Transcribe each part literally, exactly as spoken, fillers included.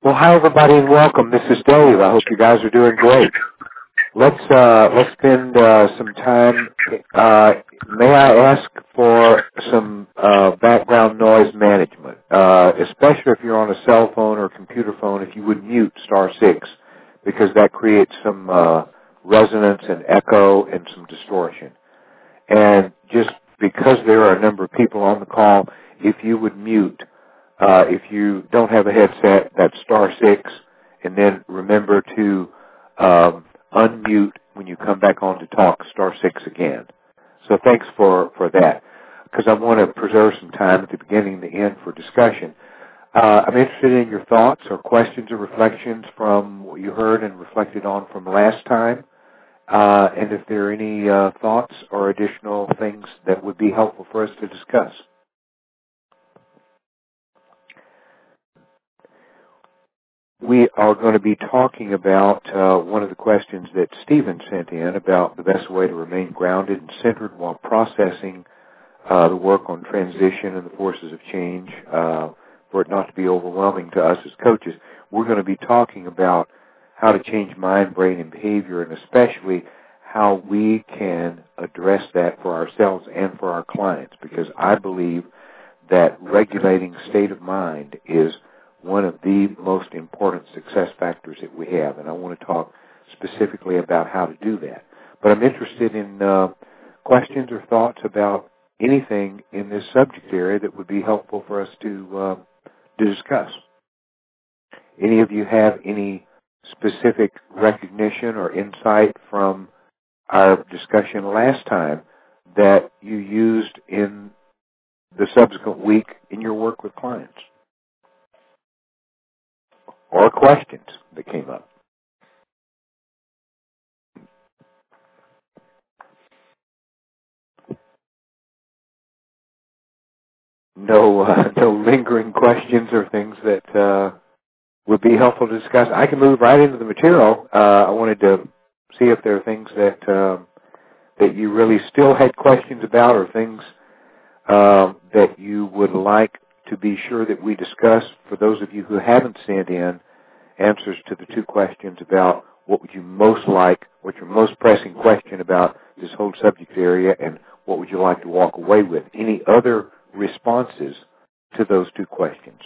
Well, hi everybody and welcome. This is Dave. I hope you guys are doing great. Let's uh, let's spend uh, some time. Uh, may I ask for some uh, background noise management, uh, especially if you're on a cell phone or computer phone. If you would mute star six, because that creates some uh, resonance and echo and some distortion. And just because there are a number of people on the call, if you would mute. Uh, if you don't have a headset, that's star six, and then remember to um, unmute when you come back on to talk, star six again. So thanks for, for that, because I want to preserve some time at the beginning and the end for discussion. Uh, I'm interested in your thoughts or questions or reflections from what you heard and reflected on from last time, uh, and if there are any uh, thoughts or additional things that would be helpful for us to discuss. We are going to be talking about uh, one of the questions that Stephen sent in about the best way to remain grounded and centered while processing uh, the work on transition and the forces of change, uh, for it not to be overwhelming to us as coaches. We're going to be talking about how to change mind, brain, and behavior, and especially how we can address that for ourselves and for our clients, because I believe that regulating state of mind is one of the most important success factors that we have, and I want to talk specifically about how to do that. But I'm interested in uh, questions or thoughts about anything in this subject area that would be helpful for us to, uh, to discuss. Any of you have any specific recognition or insight from our discussion last time that you used in the subsequent week in your work with clients? Or questions that came up? No, uh, no lingering questions or things that uh, would be helpful to discuss. I can move right into the material. Uh, I wanted to see if there are things that uh, that you really still had questions about, or things uh, that you would like to be sure that we discuss. For those of you who haven't sent in answers to the two questions about what would you most like, what's your most pressing question about this whole subject area, and what would you like to walk away with? Any other responses to those two questions?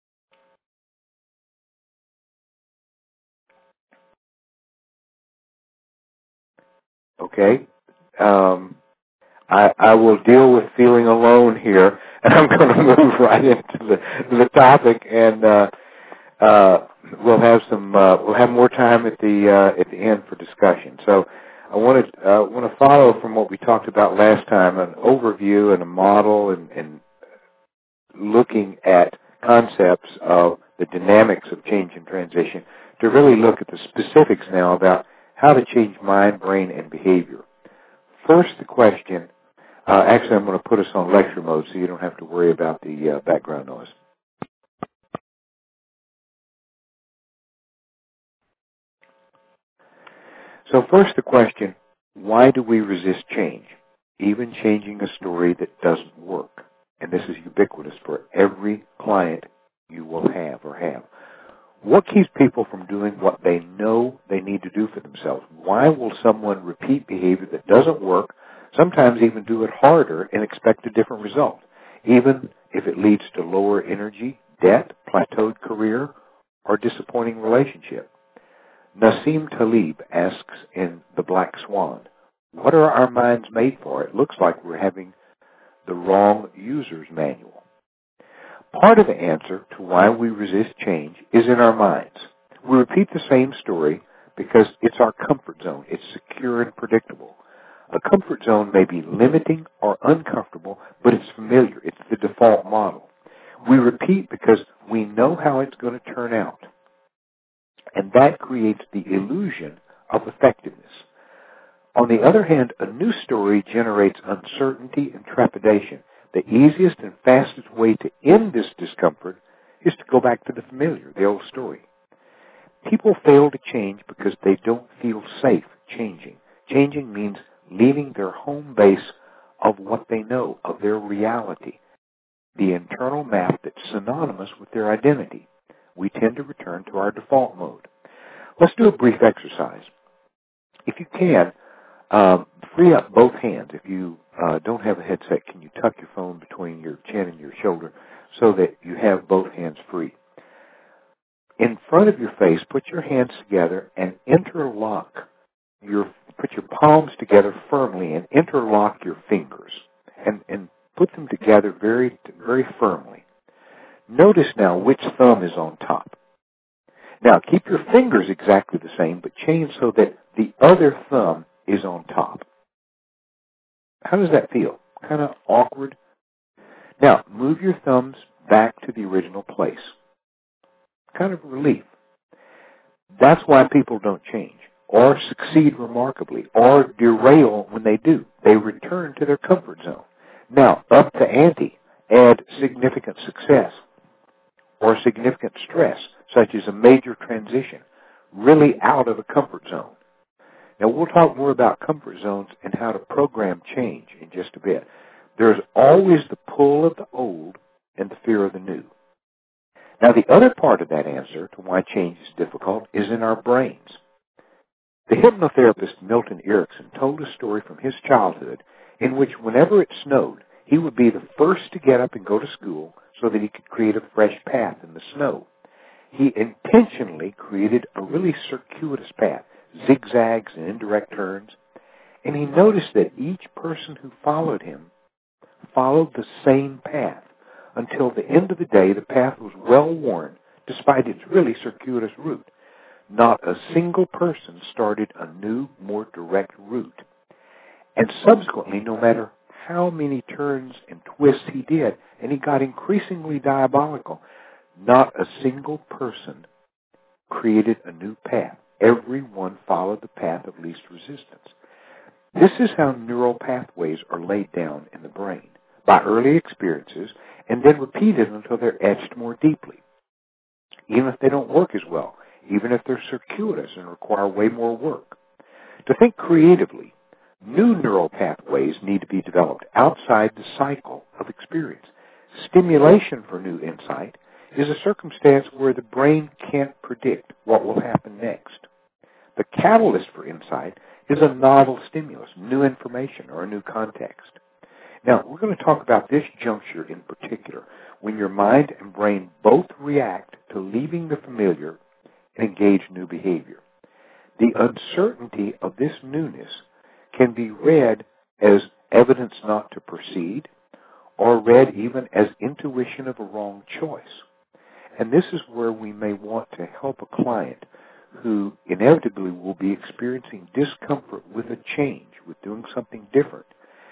Okay. Um, I, I will deal with feeling alone here, and I'm going to move right into the, the topic, and uh, uh, we'll have some uh, we'll have more time at the uh, at the end for discussion. So I want to uh, want to follow from what we talked about last time, an overview and a model, and, and looking at concepts of the dynamics of change and transition, to really look at the specifics now about how to change mind, brain, and behavior. First, the question, uh, actually I'm going to put us on lecture mode so you don't have to worry about the uh, background noise. So first the question, why do we resist change, even changing a story that doesn't work? And this is ubiquitous for every client you will have or have. What keeps people from doing what they know they need to do for themselves? Why will someone repeat behavior that doesn't work, sometimes even do it harder and expect a different result, even if it leads to lower energy, debt, plateaued career, or disappointing relationship? Nassim Taleb asks in The Black Swan, what are our minds made for? It looks like we're having the wrong user's manual. Part of the answer to why we resist change is in our minds. We repeat the same story because it's our comfort zone. It's secure and predictable. A comfort zone may be limiting or uncomfortable, but it's familiar. It's the default model. We repeat because we know how it's going to turn out. And that creates the illusion of effectiveness. On the other hand, a new story generates uncertainty and trepidation. The easiest and fastest way to end this discomfort is to go back to the familiar, the old story. People fail to change because they don't feel safe changing. Changing means leaving their home base of what they know, of their reality, the internal map that's synonymous with their identity. we tend to return to our default mode. Let's do a brief exercise. If you can, um, free up both hands. If you uh, don't have a headset, can you tuck your phone between your chin and your shoulder so that you have both hands free? In front of your face, put your hands together and interlock your, put your palms together firmly and interlock your fingers and, and put them together very, very firmly. Notice now which thumb is on top. Now keep your fingers exactly the same, but change so that the other thumb is on top. How does that feel? Kind of awkward? Now move your thumbs back to the original place. Kind of relief. That's why people don't change or succeed remarkably or derail when they do. They return to their comfort zone. Now, up the ante, add significant success or significant stress, such as a major transition, really out of a comfort zone. Now, we'll talk more about comfort zones and how to program change in just a bit. There's always the pull of the old and the fear of the new. Now, the other part of that answer to why change is difficult is in our brains. The hypnotherapist Milton Erickson told a story from his childhood in which whenever it snowed, he would be the first to get up and go to school so that he could create a fresh path in the snow. He intentionally created a really circuitous path, zigzags and indirect turns, and he noticed that each person who followed him followed the same path. Until the end of the day, the path was well worn, despite its really circuitous route. Not a single person started a new, more direct route. And subsequently, no matter how many turns and twists he did, and he got increasingly diabolical, not a single person created a new path. Everyone followed the path of least resistance. This is how neural pathways are laid down in the brain, by early experiences, and then repeated until they're etched more deeply. Even if they don't work as well, even if they're circuitous and require way more work. To think creatively, new neural pathways need to be developed outside the cycle of experience. Stimulation for new insight is a circumstance where the brain can't predict what will happen next. The catalyst for insight is a novel stimulus, new information, or a new context. Now, we're going to talk about this juncture in particular, when your mind and brain both react to leaving the familiar and engage new behavior. The uncertainty of this newness can be read as evidence not to proceed, or read even as intuition of a wrong choice. And this is where we may want to help a client who inevitably will be experiencing discomfort with a change, with doing something different,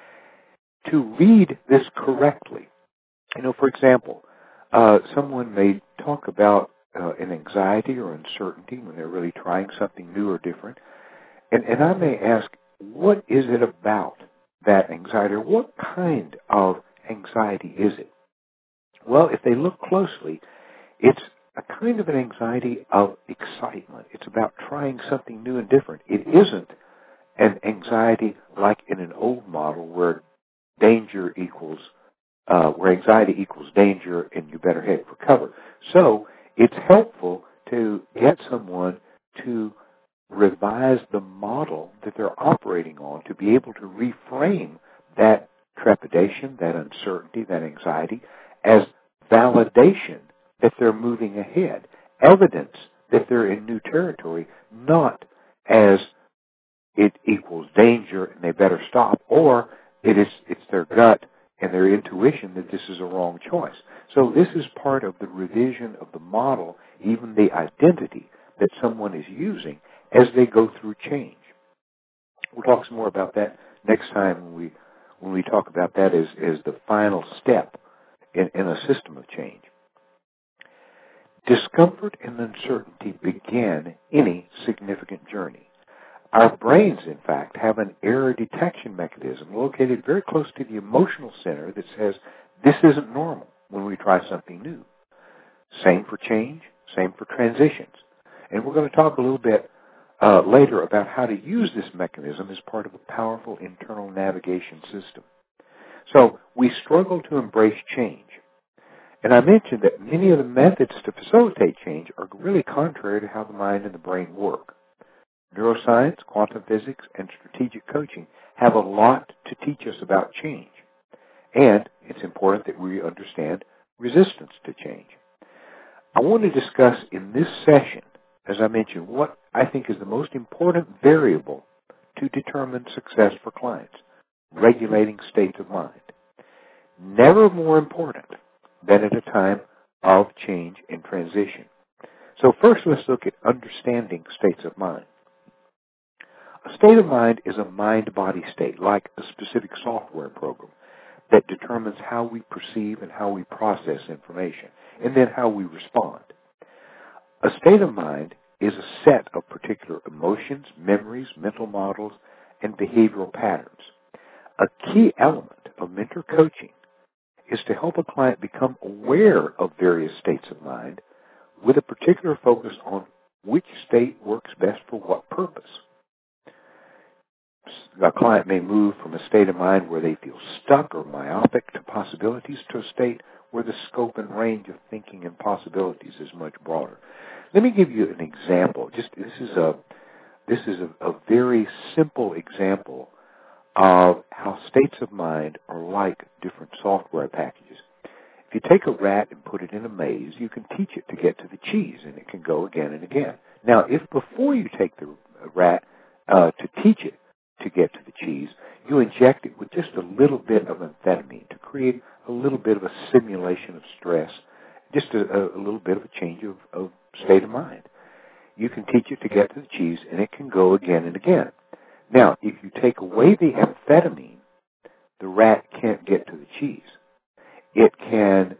to read this correctly. You know, for example, uh, someone may talk about uh, an anxiety or uncertainty when they're really trying something new or different, and, and I may ask, what is it about that anxiety, or what kind of anxiety is it? Well, if they look closely, it's a kind of an anxiety of excitement. It's about trying something new and different. It isn't an anxiety like in an old model where danger equals, uh, where anxiety equals danger and you better head for cover. So it's helpful to get someone to revise the model that they're operating on to be able to reframe that trepidation, that uncertainty, that anxiety as validation that they're moving ahead, evidence that they're in new territory, not as it equals danger and they better stop, or it is it's their gut and their intuition that this is a wrong choice. So this is part of the revision of the model, even the identity that someone is using as they go through change. We'll talk some more about that next time when we when we talk about that as, as the final step in, in a system of change. Discomfort and uncertainty begin any significant journey. Our brains, in fact, have an error detection mechanism located very close to the emotional center that says this isn't normal when we try something new. Same for change, same for transitions. And we're going to talk a little bit uh, later about how to use this mechanism as part of a powerful internal navigation system. So we struggle to embrace change. And I mentioned that many of the methods to facilitate change are really contrary to how the mind and the brain work. Neuroscience, quantum physics, and strategic coaching have a lot to teach us about change. And it's important that we understand resistance to change. I want to discuss in this session, as I mentioned, what I think is the most important variable to determine success for clients, regulating states of mind. Never more important than at a time of change and transition. So first let's look at understanding states of mind. A state of mind is a mind-body state, like a specific software program that determines how we perceive and how we process information, and then how we respond. A state of mind is a set of particular emotions, memories, mental models, and behavioral patterns. A key element of mentor coaching is to help a client become aware of various states of mind with a particular focus on which state works best for what purpose. A client may move from a state of mind where they feel stuck or myopic to possibilities to a state where the scope and range of thinking and possibilities is much broader. Let me give you an example. Just this is a this is a, a very simple example of how states of mind are like different software packages. If you take a rat and put it in a maze, you can teach it to get to the cheese, and it can go again and again. Now, if before you take the rat uh, to teach it to get to the cheese, you inject it with just a little bit of amphetamine to create a little bit of a simulation of stress, just a, a little bit of a change of, of state of mind. You can teach it to get to the cheese, and it can go again and again. Now, if you take away the amphetamine, the rat can't get to the cheese. It can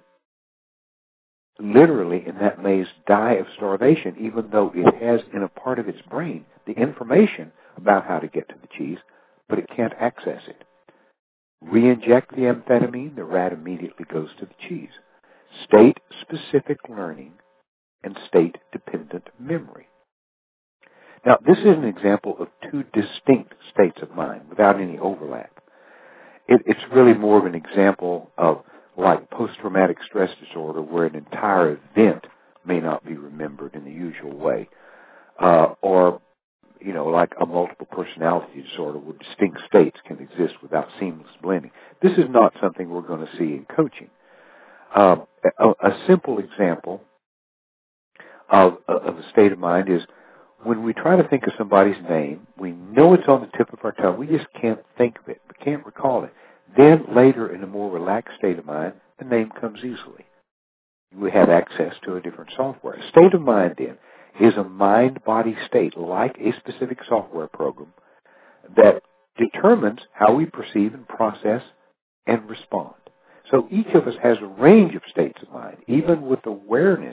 literally, in that maze, die of starvation, even though it has in a part of its brain the information about how to get to the cheese, but it can't access it. Re-inject the amphetamine, the rat immediately goes to the cheese. State-specific learning and state-dependent memory. Now, this is an example of two distinct states of mind without any overlap. It, it's really more of an example of like post-traumatic stress disorder, where an entire event may not be remembered in the usual way, uh, or, you know, like a multiple personality disorder where distinct states can exist without seamless blending. This is not something we're going to see in coaching. Um, a, a simple example of, of a state of mind is when we try to think of somebody's name, we know it's on the tip of our tongue. We just can't think of it. We can't recall it. Then later, in a more relaxed state of mind, the name comes easily. We have access to a different software. A state of mind, then, is a mind-body state, like a specific software program, that determines how we perceive and process and respond. So each of us has a range of states of mind, even with awareness,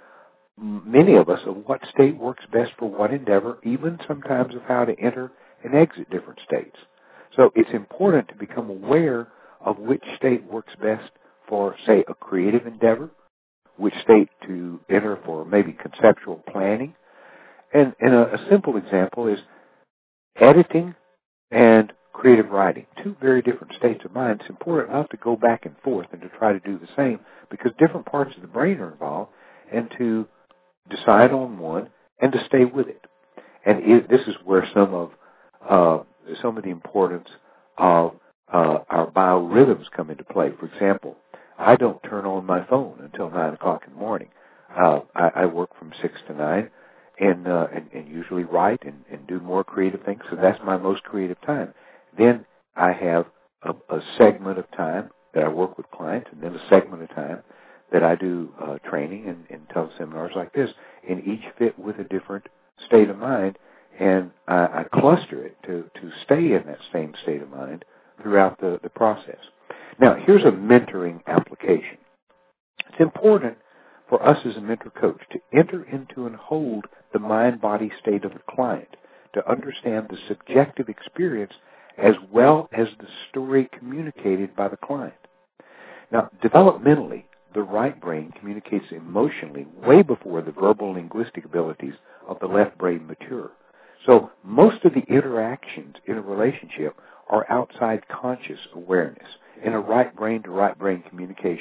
many of us, of what state works best for what endeavor, even sometimes of how to enter and exit different states. So it's important to become aware of which state works best for, say, a creative endeavor, which state to enter for maybe conceptual planning. And, and a, a simple example is editing and creative writing, two very different states of mind. It's important not to go back and forth and to try to do the same, because different parts of the brain are involved, and to decide on one and to stay with it. And it, this is where some of uh, some of the importance of uh, our biorhythms come into play. For example, I don't turn on my phone until nine o'clock in the morning. Uh, I, I work from six to nine, and uh, and, and usually write and, and do more creative things. So that's my most creative time. Then I have a, a segment of time that I work with clients, and then a segment of time that I do uh, training and, and teleseminars like this, and each fit with a different state of mind, and I, I cluster it to, to stay in that same state of mind throughout the, the process. Now, here's a mentoring application. It's important for us as a mentor coach to enter into and hold the mind-body state of the client, to understand the subjective experience as well as the story communicated by the client. Now, developmentally, the right brain communicates emotionally way before the verbal linguistic abilities of the left brain mature. So most of the interactions in a relationship are outside conscious awareness. In a right brain to right brain communication,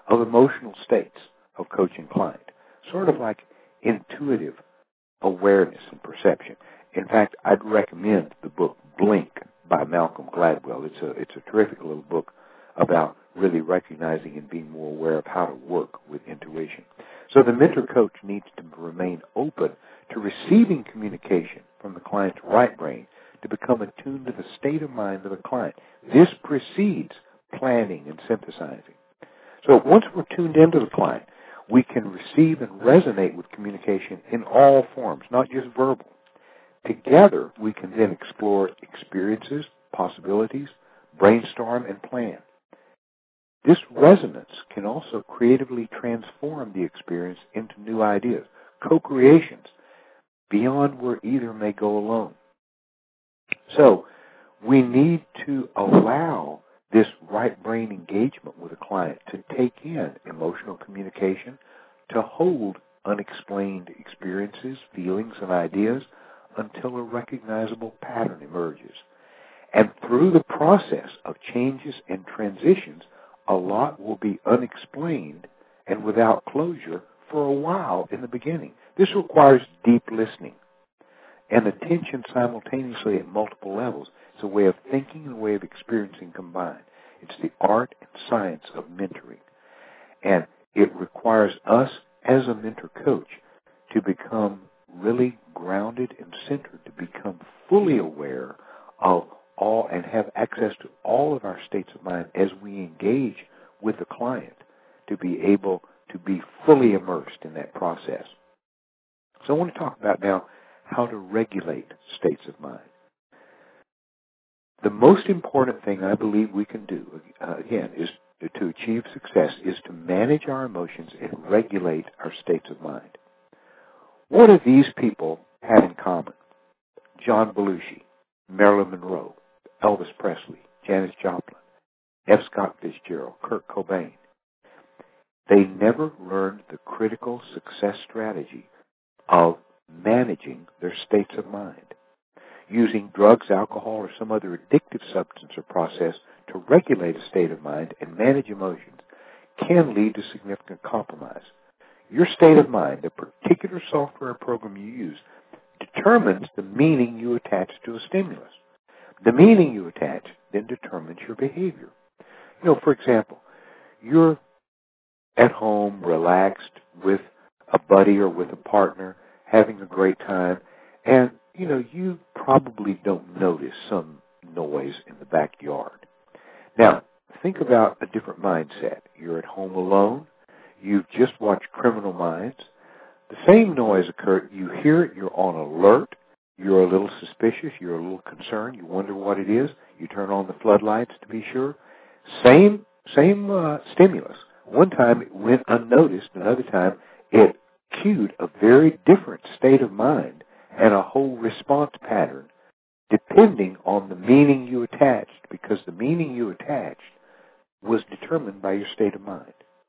of emotional states of coach and client, sort of like intuitive awareness and perception. In fact, I'd recommend the book Blink by Malcolm Gladwell. It's a, it's a terrific little book about really recognizing and being more aware of how to work with intuition. So the mentor coach needs to remain open to receiving communication from the client's right brain to become attuned to the state of mind of the client. This precedes planning and synthesizing. So once we're tuned into the client, we can receive and resonate with communication in all forms, not just verbal. Together, we can then explore experiences, possibilities, brainstorm, and plan. This resonance can also creatively transform the experience into new ideas, co-creations, beyond where either may go alone. So, we need to allow this right brain engagement with a client to take in emotional communication, to hold unexplained experiences, feelings, and ideas until a recognizable pattern emerges. And through the process of changes and transitions, a lot will be unexplained and without closure for a while in the beginning. This requires deep listening and attention simultaneously at multiple levels. It's a way of thinking and a way of experiencing combined. It's the art and science of mentoring. And it requires us as a mentor coach to become really grounded and centered, to become fully aware of all and have access to all of our states of mind as we engage with the client, to be able to be fully immersed in that process. So I want to talk about now how to regulate states of mind. The most important thing I believe we can do, uh, again, is to, to achieve success, is to manage our emotions and regulate our states of mind. What do these people have in common? John Belushi, Marilyn Monroe, Elvis Presley, Janis Joplin, F. Scott Fitzgerald, Kurt Cobain. They never learned the critical success strategy of managing their states of mind. Using drugs, alcohol, or some other addictive substance or process to regulate a state of mind and manage emotions can lead to significant compromise. Your state of mind, the particular software program you use, determines the meaning you attach to a stimulus. The meaning you attach then determines your behavior. You know, for example, you're at home, relaxed, with a buddy or with a partner, having a great time, and, you know, you probably don't notice some noise in the backyard. Now, think about a different mindset. You're at home alone. You've just watched Criminal Minds. The same noise occurred. You hear it. You're on alert. You're a little suspicious. You're a little concerned. You wonder what it is. You turn on the floodlights to be sure. Same, same uh, stimulus. One time it went unnoticed. Another time it cued a very different state of mind and a whole response pattern depending on the meaning you attached, because the meaning you attached was determined by your state of mind.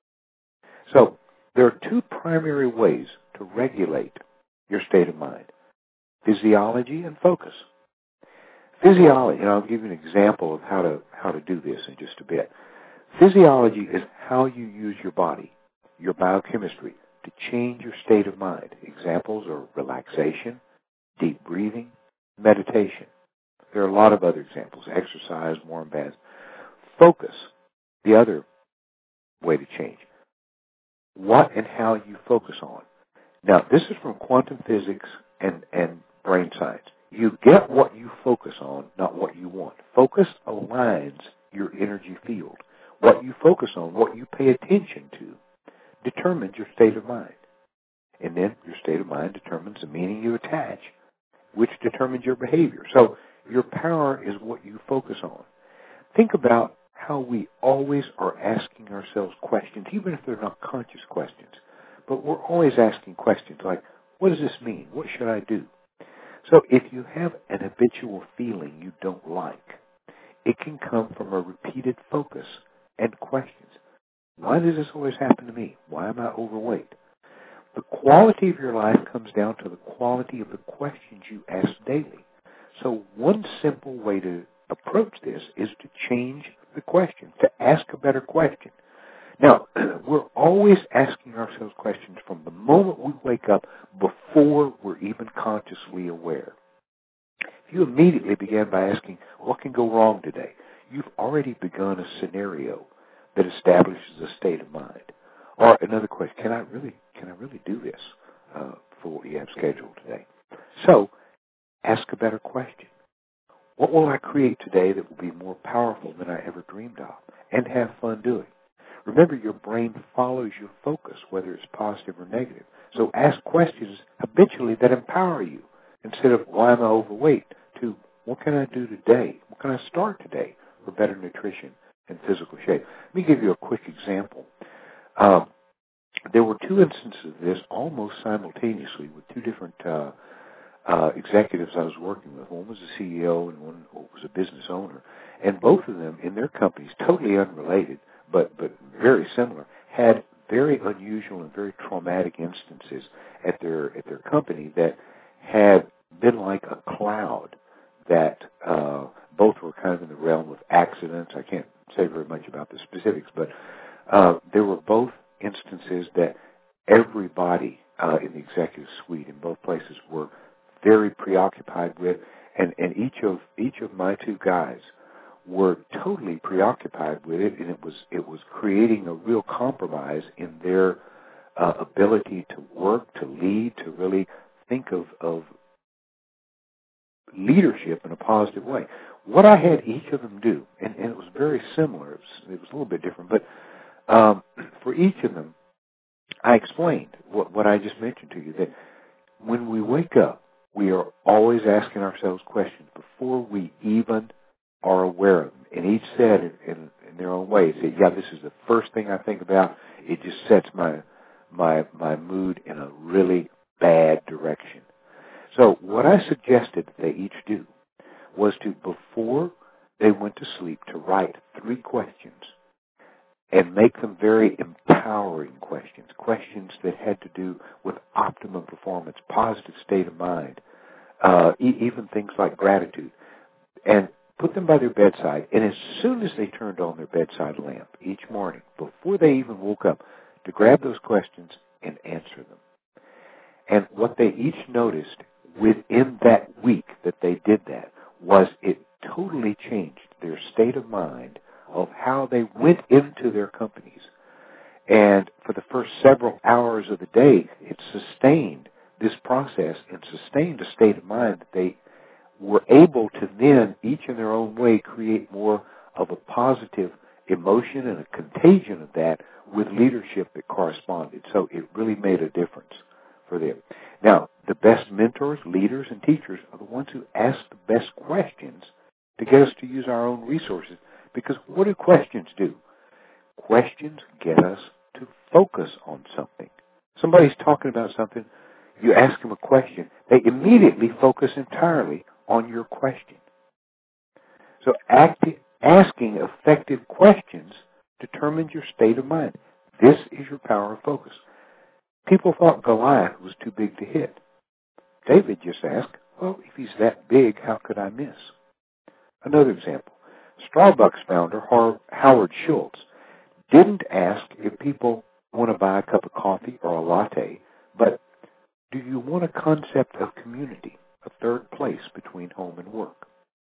So there are two primary ways to regulate your state of mind: physiology and focus. Physiology, and I'll give you an example of how to how to do this in just a bit. Physiology is how you use your body, your biochemistry, to change your state of mind. Examples are relaxation, deep breathing, meditation. There are a lot of other examples: exercise, warm baths. Focus, the other way to change. What and how you focus on. Now, this is from quantum physics and, and brain science. You get what you focus on, not what you want. Focus aligns your energy field. What you focus on, what you pay attention to, determines your state of mind. And then your state of mind determines the meaning you attach, which determines your behavior. So your power is what you focus on. Think about how we always are asking ourselves questions, even if they're not conscious questions. But we're always asking questions like, what does this mean? What should I do? So if you have an habitual feeling you don't like, it can come from a repeated focus and questions. Why does this always happen to me? Why am I overweight? The quality of your life comes down to the quality of the questions you ask daily. So one simple way to approach this is to change the question, to ask a better question. Now, we're always asking ourselves questions from the moment we wake up before we're even consciously aware. If you immediately began by asking, what can go wrong today? You've already begun a scenario that establishes a state of mind. Or another question, can I really, can I really do this uh, for what you have scheduled today? So, ask a better question. What will I create today that will be more powerful than I ever dreamed of? And have fun doing. Remember, your brain follows your focus, whether it's positive or negative. So ask questions habitually that empower you, instead of, why am I overweight, to, what can I do today? What can I start today for better nutrition and physical shape? Let me give you a quick example. Um, there were two instances of this almost simultaneously with two different uh, uh, executives I was working with. One was a C E O and one was a business owner. And both of them, in their companies, totally unrelated, but, but very similar, had very unusual and very traumatic instances at their at their company that had been like a cloud that uh, both were kind of in the realm of accidents. I can't say very much about the specifics, but uh, there were both instances that everybody uh, in the executive suite in both places were very preoccupied with, and, and each of each of my two guys were totally preoccupied with it, and it was it was creating a real compromise in their uh, ability to work, to lead, to really think of, of leadership in a positive way. What I had each of them do, and, and it was very similar, it was, it was a little bit different, but um, for each of them, I explained what, what I just mentioned to you, that when we wake up, we are always asking ourselves questions before we even are aware of them. And each said in, in, in their own way, said, yeah, this is the first thing I think about. It just sets my my my mood in a really bad direction. So what I suggested that they each do was to, before they went to sleep, to write three questions and make them very empowering questions, questions that had to do with optimum performance, positive state of mind, uh, e- even things like gratitude, and put them by their bedside. And as soon as they turned on their bedside lamp each morning, before they even woke up, to grab those questions and answer them. And what they each noticed within that week that they did that was it totally changed their state of mind of how they went into their companies. And for the first several hours of the day, it sustained this process and sustained a state of mind that they were able to then, each in their own way, create more of a positive emotion and a contagion of that with leadership that corresponded. So it really made a difference for them. Now, the best mentors, leaders, and teachers are the ones who ask the best questions to get us to use our own resources. Because what do questions do? Questions get us to focus on something. Somebody's talking about something, you ask them a question, they immediately focus entirely on your question. So acti- asking effective questions determines your state of mind. This is your power of focus. People thought Goliath was too big to hit. David just asked, well, if he's that big, how could I miss? Another example. Starbucks founder Howard Schultz didn't ask if people want to buy a cup of coffee or a latte, but do you want a concept of community, a third place between home and work?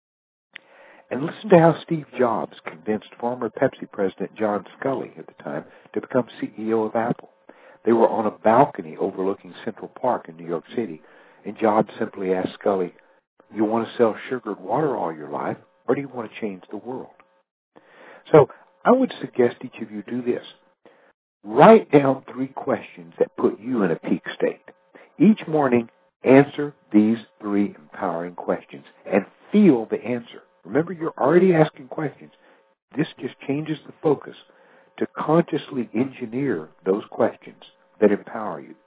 And listen to how Steve Jobs convinced former Pepsi president John Sculley at the time to become C E O of Apple. They were on a balcony overlooking Central Park in New York City, and Jobs simply asked Sculley, you want to sell sugared water all your life, or do you want to change the world? So I would suggest each of you do this. Write down three questions that put you in a peak state. Each morning, answer these three empowering questions and feel the answer. Remember, you're already asking questions. This just changes the focus to consciously engineer those questions that empower you.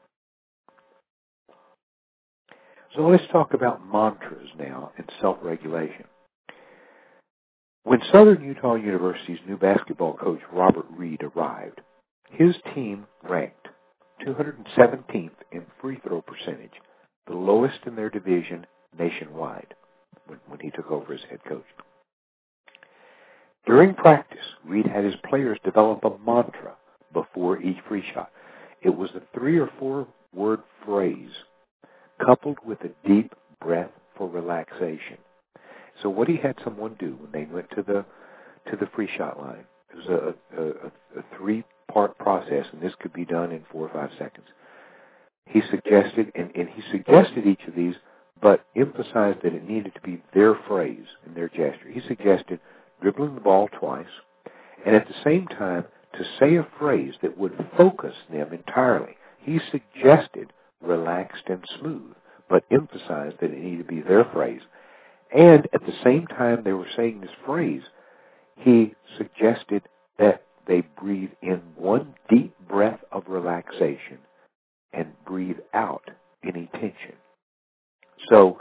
So let's talk about mantras now and self-regulation. When Southern Utah University's new basketball coach Robert Reed arrived, his team ranked two hundred seventeenth in free throw percentage, the lowest in their division nationwide when, when he took over as head coach. During practice, Reed had his players develop a mantra before each free shot. It was a three or four word phrase coupled with a deep breath for relaxation. So what he had someone do when they went to the to the free shot line, it was a, a, a, a three-part process, and this could be done in four or five seconds. He suggested, and, and he suggested each of these, but emphasized that it needed to be their phrase and their gesture. He suggested dribbling the ball twice, and at the same time to say a phrase that would focus them entirely. He suggested relaxed and smooth, but emphasized that it needed to be their phrase. And at the same time they were saying this phrase, he suggested that they breathe in one deep breath of relaxation and breathe out any tension. So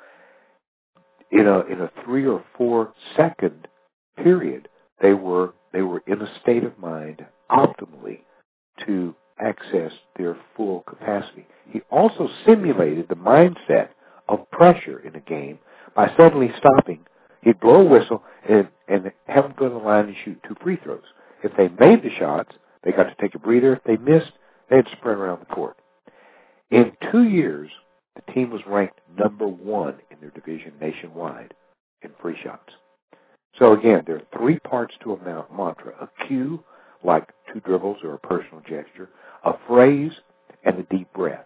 in a in a three or four second period, they were they were in a state of mind optimally to access their full capacity. He also simulated the mindset of pressure in a game by suddenly stopping. He'd blow a whistle and, and have them go to the line and shoot two free throws. If they made the shots, they got to take a breather. If they missed, they had to sprint around the court. In two years, the team was ranked number one in their division nationwide in free shots. So again, there are three parts to a mantra: a cue, like two dribbles or a personal gesture, a phrase, and a deep breath.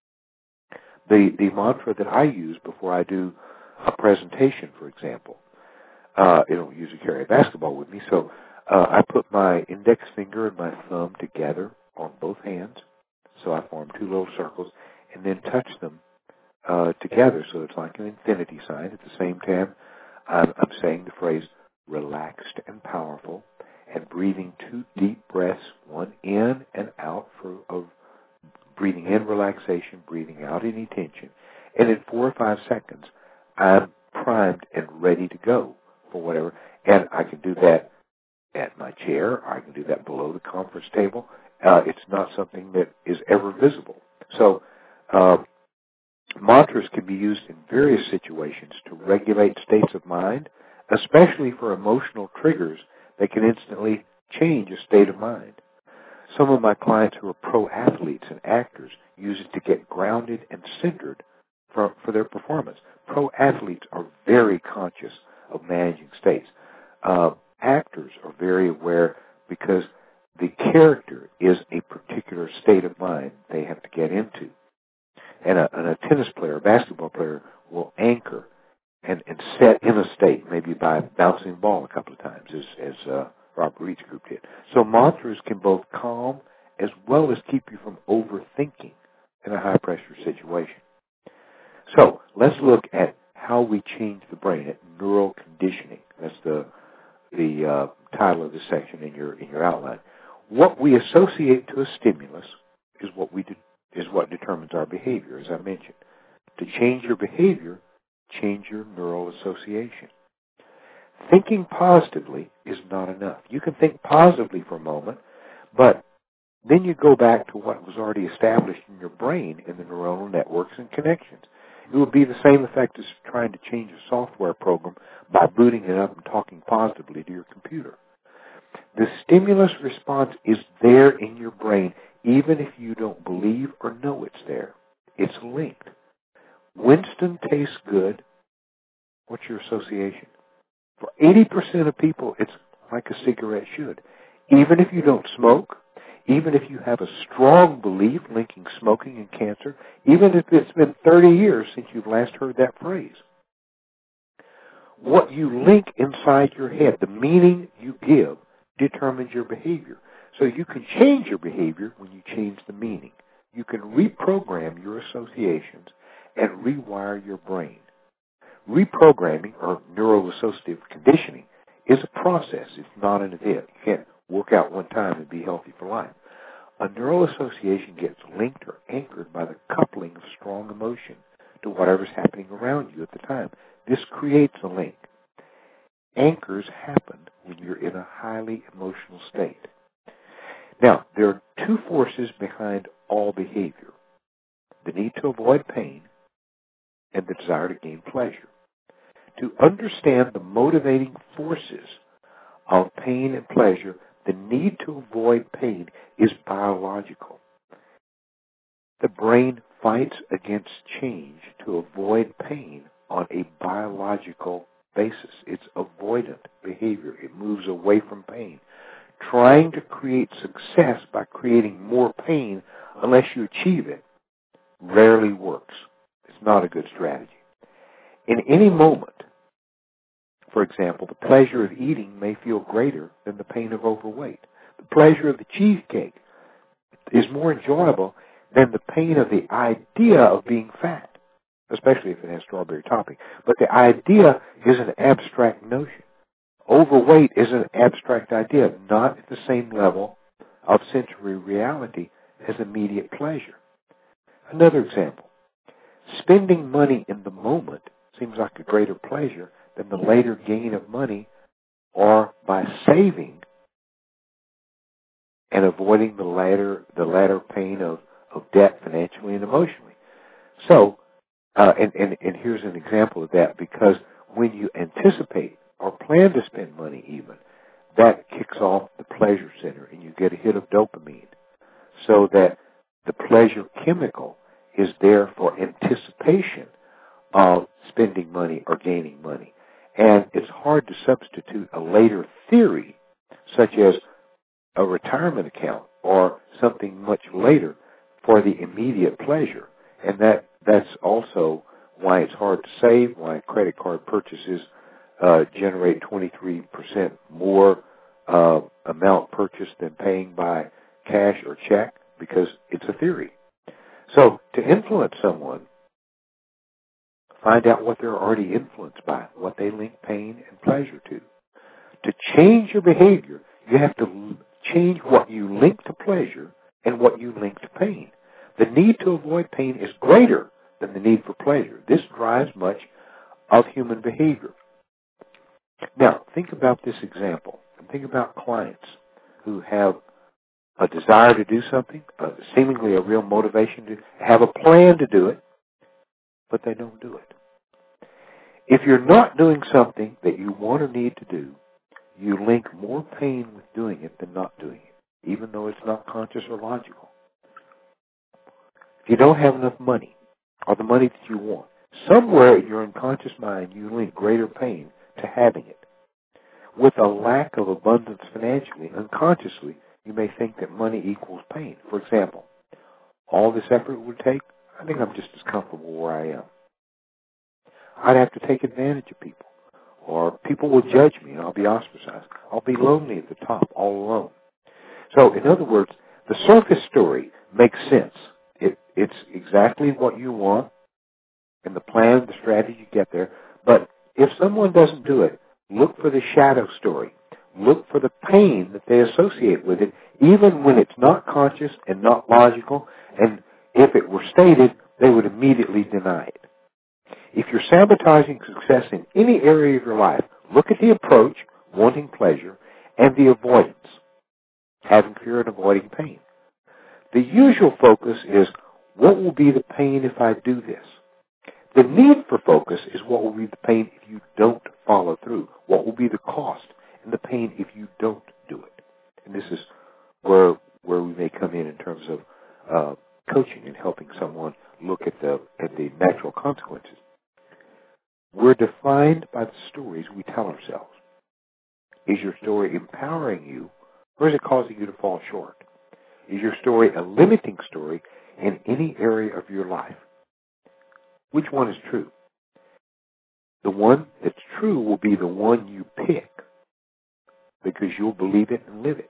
The the mantra that I use before I do a presentation, for example, uh, I don't usually carry a basketball with me, so uh, I put my index finger and my thumb together on both hands, so I form two little circles, and then touch them uh, together, so it's like an infinity sign. At the same time, I'm, I'm saying the phrase relaxed and powerful, and breathing two deep breaths, one in and out for of breathing in relaxation, breathing out any tension. And in four or five seconds, I'm primed and ready to go for whatever. And I can do that at my chair. I can do that below the conference table. Uh, it's not something that is ever visible. So uh, mantras can be used in various situations to regulate states of mind, especially for emotional triggers that can instantly change a state of mind. Some of my clients who are pro athletes and actors use it to get grounded and centered for, for their performance. Pro athletes are very conscious of managing states. Uh, actors are very aware because the character is a particular state of mind they have to get into. And a, and a tennis player, a basketball player, will anchor and, and set in a state, maybe by bouncing the ball a couple of times, as, as uh, Robert Reed's group did. So mantras can both calm as well as keep you from overthinking in a high-pressure situation. So let's look at how we change the brain, at neural conditioning. That's the the uh, title of this section in your in your outline. What we associate to a stimulus is what we de- is what determines our behavior, as I mentioned. To change your behavior, change your neural association. Thinking positively is not enough. You can think positively for a moment, but then you go back to what was already established in your brain in the neuronal networks and connections. It would be the same effect as trying to change a software program by booting it up and talking positively to your computer. The stimulus response is there in your brain, even if you don't believe or know it's there. It's linked. Winston tastes good. What's your association? For eighty percent of people, it's like a cigarette should. Even if you don't smoke, even if you have a strong belief linking smoking and cancer, even if it's been thirty years since you've last heard that phrase. What you link inside your head, the meaning you give, determines your behavior. So you can change your behavior when you change the meaning. You can reprogram your associations and rewire your brain. Reprogramming, or neuroassociative conditioning, is a process. It's not an event. You can't work out one time and be healthy for life. A neural association gets linked or anchored by the coupling of strong emotion to whatever's happening around you at the time. This creates a link. Anchors happen when you're in a highly emotional state. Now, there are two forces behind all behavior: the need to avoid pain and the desire to gain pleasure. To understand the motivating forces of pain and pleasure, The need to avoid pain is biological. The brain fights against change to avoid pain on a biological basis. It's avoidant behavior. It moves away from pain. Trying to create success by creating more pain unless you achieve it rarely works. It's not a good strategy. In any moment, for example, the pleasure of eating may feel greater than the pain of overweight. The pleasure of the cheesecake is more enjoyable than the pain of the idea of being fat, especially if it has strawberry topping. But the idea is an abstract notion. Overweight is an abstract idea, not at the same level of sensory reality as immediate pleasure. Another example, spending money in the moment seems like a greater pleasure than the later gain of money or by saving and avoiding the latter, the latter pain of, of debt financially and emotionally. So, uh, and, and, and here's an example of that, because when you anticipate or plan to spend money even, that kicks off the pleasure center and you get a hit of dopamine, so that the pleasure chemical is there for anticipation of spending money or gaining money. And it's hard to substitute a later theory, such as a retirement account or something much later, for the immediate pleasure. And that that's also why it's hard to save, why credit card purchases uh, generate twenty-three percent more uh, amount purchased than paying by cash or check, because it's a theory. So to influence someone, find out what they're already influenced by, what they link pain and pleasure to. To change your behavior, you have to change what you link to pleasure and what you link to pain. The need to avoid pain is greater than the need for pleasure. This drives much of human behavior. Now, think about this example, and think about clients who have a desire to do something, uh, seemingly a real motivation to have a plan to do it, but they don't do it. If you're not doing something that you want or need to do, you link more pain with doing it than not doing it, even though it's not conscious or logical. If you don't have enough money, or the money that you want, somewhere in your unconscious mind you link greater pain to having it. With a lack of abundance financially, unconsciously, you may think that money equals pain. For example, all this effort it would take, I think I'm just as comfortable where I am. I'd have to take advantage of people, or people will judge me and I'll be ostracized. I'll be lonely at the top, all alone. So, in other words, the surface story makes sense. It, it's exactly what you want, and the plan, the strategy to get there. But if someone doesn't do it, look for the shadow story. Look for the pain that they associate with it, even when it's not conscious and not logical, and if it were stated, they would immediately deny it. If you're sabotaging success in any area of your life, look at the approach, wanting pleasure, and the avoidance, having fear and avoiding pain. The usual focus is, what will be the pain if I do this? The need for focus is, what will be the pain if you don't follow through? What will be the cost and the pain if you don't do it? And this is where where we may come in in terms of uh, coaching and helping someone look at the at the natural consequences. We're defined by the stories we tell ourselves. Is your story empowering you, or is it causing you to fall short? Is your story a limiting story in any area of your life? Which one is true? The one that's true will be the one you pick, because you'll believe it and live it.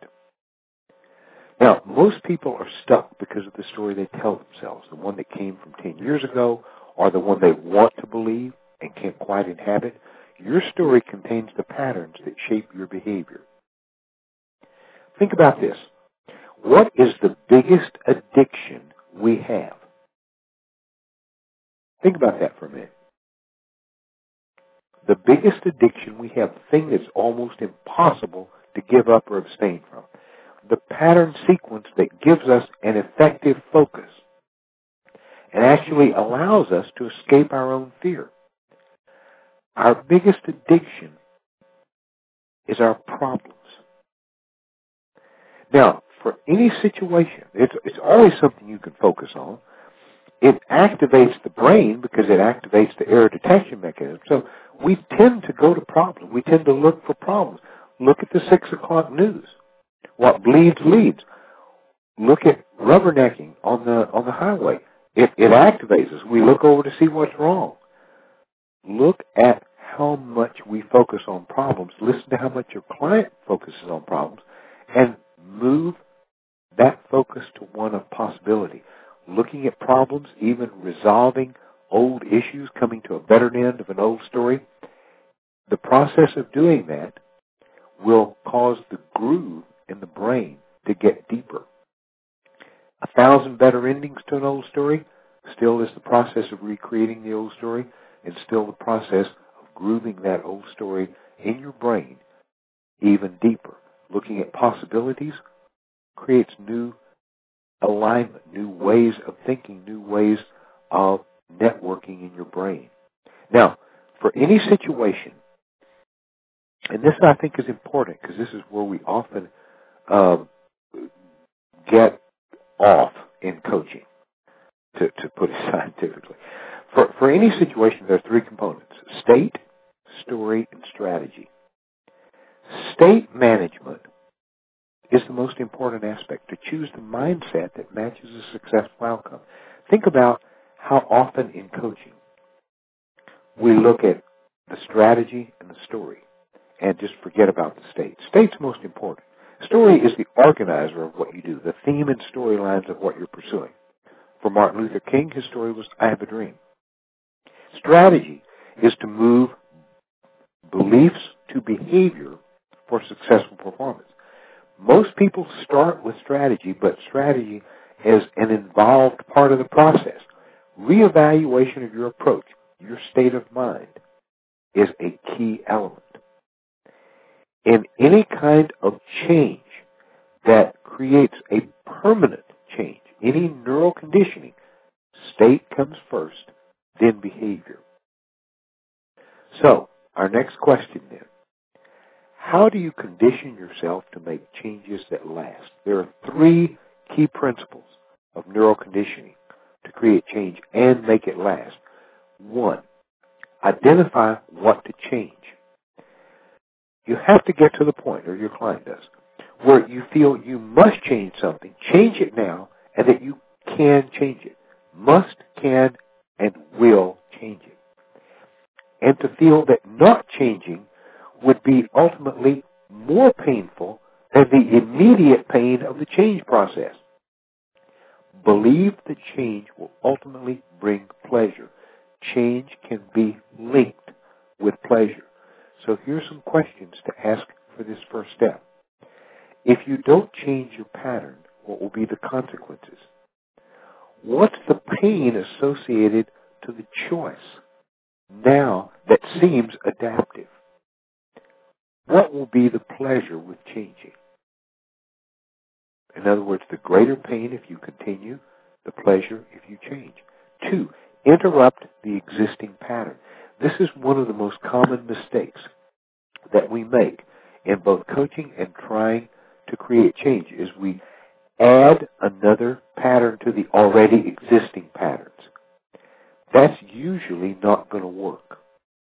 Now, most people are stuck because of the story they tell themselves, the one that came from ten years ago, or the one they want to believe and can't quite inhabit. Your story contains the patterns that shape your behavior. Think about this. What is the biggest addiction we have? Think about that for a minute. The biggest addiction we have, the thing that's almost impossible to give up or abstain from. The pattern sequence that gives us an effective focus and actually allows us to escape our own fear. Our biggest addiction is our problems. Now, for any situation, it's, it's always something you can focus on. It activates the brain because it activates the error detection mechanism. So we tend to go to problems. We tend to look for problems. Look at the six o'clock news. What bleeds leads. Look at rubbernecking on the on the highway. It, it activates us. We look over to see what's wrong. Look at how much we focus on problems. Listen to how much your client focuses on problems, and move that focus to one of possibility. Looking at problems, even resolving old issues, coming to a better end of an old story. The process of doing that will cause the groove in the brain to get deeper. A thousand better endings to an old story still is the process of recreating the old story, and still the process of grooving that old story in your brain even deeper. Looking at possibilities creates new alignment, new ways of thinking, new ways of networking in your brain. Now, for any situation, and this I think is important because this is where we often um, get off in coaching, to, to put it scientifically. For, for any situation, there are three components: state, story, and strategy. State management is the most important aspect, to choose the mindset that matches a successful outcome. Think about how often in coaching we look at the strategy and the story and just forget about the state. State's most important. Story is the organizer of what you do, the theme and storylines of what you're pursuing. For Martin Luther King, his story was, I have a dream. Strategy is to move beliefs to behavior for successful performance. Most people start with strategy, but strategy is an involved part of the process. Reevaluation of your approach, your state of mind, is a key element. In any kind of change that creates a permanent change, any neural conditioning, state comes first, then behavior. So, our next question then. How do you condition yourself to make changes that last? There are three key principles of neural conditioning to create change and make it last. One, identify what to change. You have to get to the point, or your client does, where you feel you must change something, change it now, and that you can change it. Must, can, and will change it. And to feel that not changing would be ultimately more painful than the immediate pain of the change process. Believe that change will ultimately bring pleasure. Change can be linked with pleasure. So here's some questions to ask for this first step. If you don't change your pattern, what will be the consequences? What's the pain associated to the choice now that seems adaptive? What will be the pleasure with changing? In other words, the greater pain if you continue, the pleasure if you change. Two, interrupt the existing pattern. This is one of the most common mistakes that we make in both coaching and trying to create change, is we add another pattern to the already existing patterns. That's usually not going to work.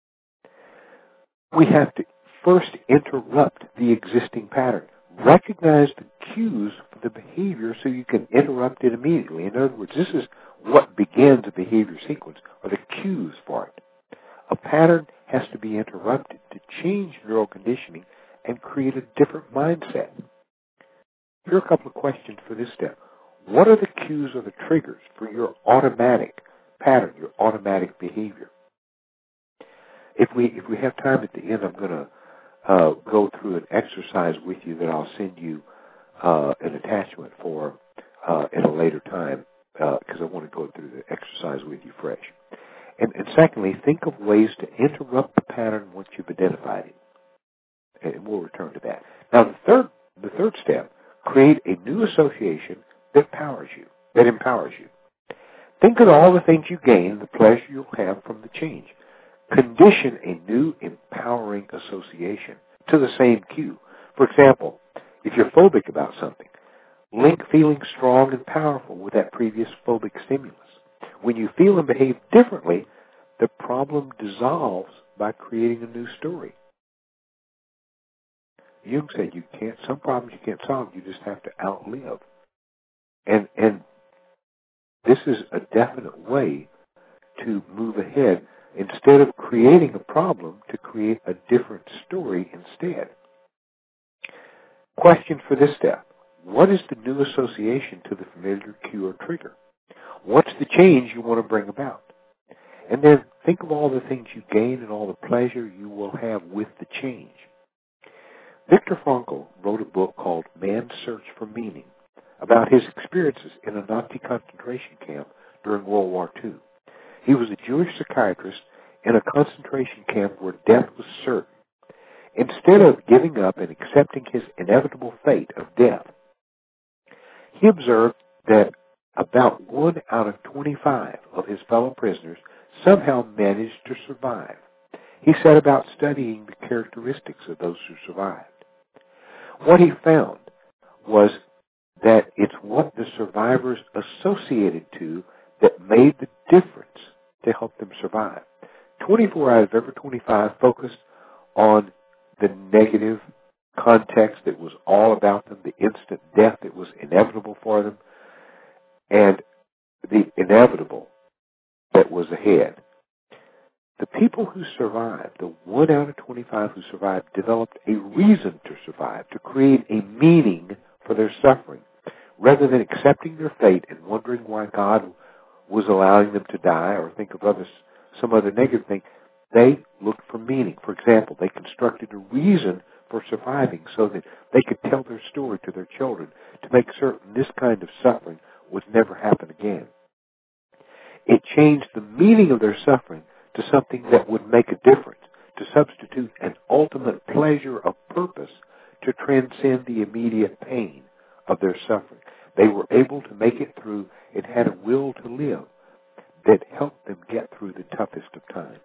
We have to first interrupt the existing pattern. Recognize the cues for the behavior so you can interrupt it immediately. In other words, this is what begins a behavior sequence, or the cues for it. A pattern has to be interrupted to change neural conditioning and create a different mindset. Here are a couple of questions for this step. What are the cues or the triggers for your automatic pattern, your automatic behavior? If we if we have time at the end, I'm going to uh, go through an exercise with you that I'll send you uh, an attachment for uh, at a later time, because uh, I want to go through the exercise with you fresh. And, and secondly, think of ways to interrupt the pattern once you've identified it. And we'll return to that. Now, the third the third step, create a new association that empowers you. That empowers you. Think of all the things you gain, the pleasure you'll have from the change. Condition a new empowering association to the same cue. For example, if you're phobic about something, Link feeling strong and powerful with that previous phobic stimulus. When you feel and behave differently, the problem dissolves by creating a new story. Jung said you can't, some problems you can't solve, you just have to outlive. And, and this is a definite way to move ahead. Instead of creating a problem, to create a different story instead. Question for this step. What is the new association to the familiar cue or trigger? What's the change you want to bring about? And then think of all the things you gain and all the pleasure you will have with the change. Viktor Frankl wrote a book called Man's Search for Meaning about his experiences in a Nazi concentration camp during World War Two. He was a Jewish psychiatrist in a concentration camp where death was certain. Instead of giving up and accepting his inevitable fate of death, he observed that about one out of twenty-five of his fellow prisoners somehow managed to survive. He set about studying the characteristics of those who survived. What he found was that it's what the survivors associated to that made the difference to help them survive. twenty-four out of every twenty-five focused on the negative context that was all about them, the instant death that was inevitable for them, and the inevitable that was ahead. The people who survived, the one out of twenty-five who survived, developed a reason to survive, to create a meaning for their suffering. Rather than accepting their fate and wondering why God was allowing them to die or think of others, some other negative thing, they looked for meaning. For example, they constructed a reason for surviving so that they could tell their story to their children to make certain this kind of suffering would never happen again. It changed the meaning of their suffering to something that would make a difference, to substitute an ultimate pleasure of purpose to transcend the immediate pain of their suffering. They were able to make it through and had a will to live that helped them get through the toughest of times.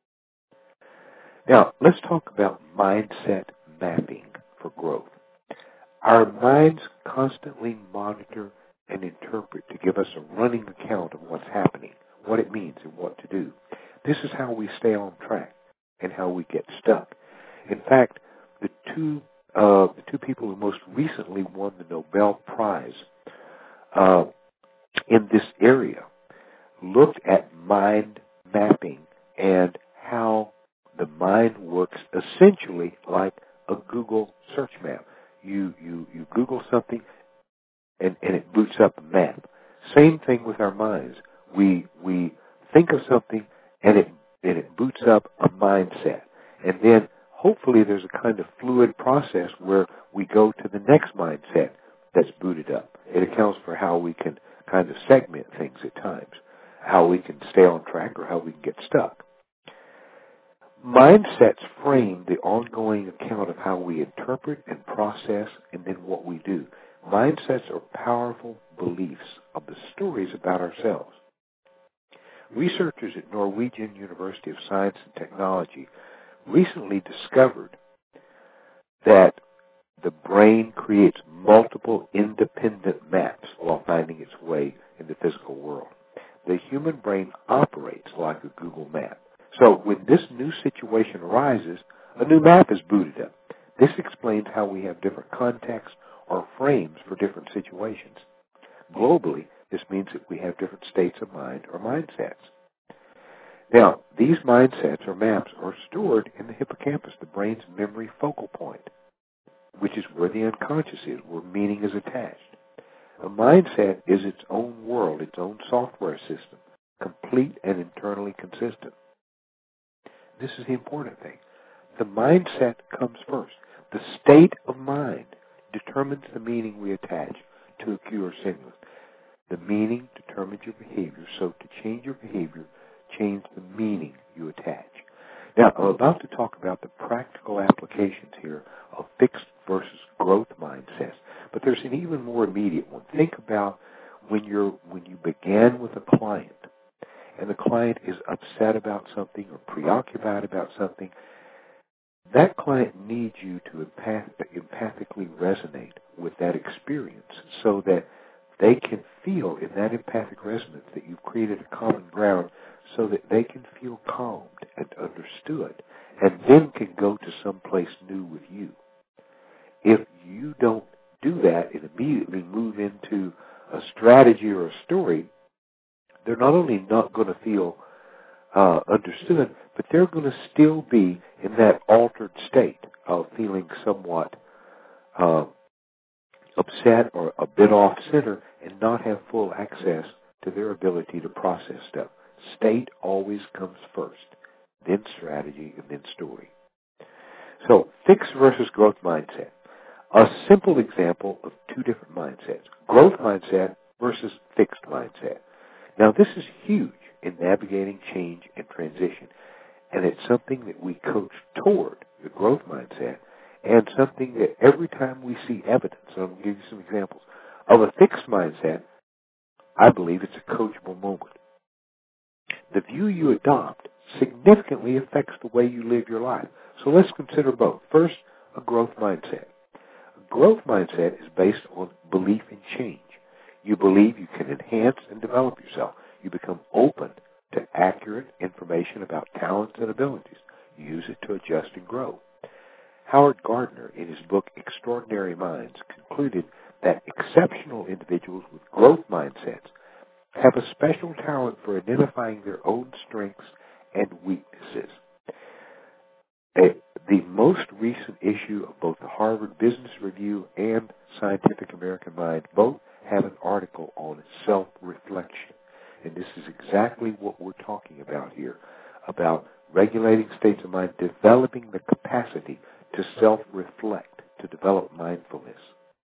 Now, let's talk about mindset mapping for growth. Our minds constantly monitor and interpret to give us a running account of what's happening, what it means, and what to do. This is how we stay on track and how we get stuck. In fact, the two uh, the two people who most recently won the Nobel Prize uh, in this area looked at mind mapping and how the mind works essentially like a Google search map. You you you Google something and, and it boots up a map. Same thing with our minds. We we think of something and it and it boots up a mindset. And then hopefully there's a kind of fluid process where we go to the next mindset that's booted up. It accounts for how we can kind of segment things at times, how we can stay on track or how we can get stuck. Mindsets frame the ongoing account of how we interpret and process and then what we do. Mindsets are powerful beliefs of the stories about ourselves. Researchers at Norwegian University of Science and Technology recently discovered that the brain creates multiple independent maps while finding its way in the physical world. The human brain operates like a Google map. So when this new situation arises, a new map is booted up. This explains how we have different contexts or frames for different situations. Globally, this means that we have different states of mind or mindsets. Now, these mindsets or maps are stored in the hippocampus, the brain's memory focal point, which is where the unconscious is, where meaning is attached. A mindset is its own world, its own software system, complete and internally consistent. This is the important thing. The mindset comes first. The state of mind determines the meaning we attach to a cue or stimulus. The meaning determines your behavior, so to change your behavior, change the meaning you attach. Now, I'm about to talk about the practical applications here of fixed versus growth mindsets, but there's an even more immediate one. Think about when you're when you began with a client, and the client is upset about something or preoccupied about something. That client needs you to empath- empathically resonate with that experience so that they can feel in that empathic resonance that you've created a common ground so that they can feel calmed and understood and then can go to someplace new with you. If you don't do that and immediately move into a strategy or a story, they're not only not going to feel uh, understood, but they're going to still be in that altered state of feeling somewhat uh, upset or a bit off center and not have full access to their ability to process stuff. State always comes first, then strategy, and then story. So, fixed versus growth mindset. A simple example of two different mindsets. Growth mindset versus fixed mindset. Now, this is huge in navigating change and transition, and it's something that we coach toward, the growth mindset, and something that every time we see evidence, and I'll give you some examples, of a fixed mindset, I believe it's a coachable moment. The view you adopt significantly affects the way you live your life. So let's consider both. First, a growth mindset. A growth mindset is based on belief in change. You believe you can enhance and develop yourself. You become open to accurate information about talents and abilities. You use it to adjust and grow. Howard Gardner, in his book Extraordinary Minds, concluded that exceptional individuals with growth mindsets have a special talent for identifying their own strengths and weaknesses. The most recent issue of both the Harvard Business Review and Scientific American Mind both have an article on self-reflection. And this is exactly what we're talking about here, about regulating states of mind, developing the capacity to self-reflect, to develop mindfulness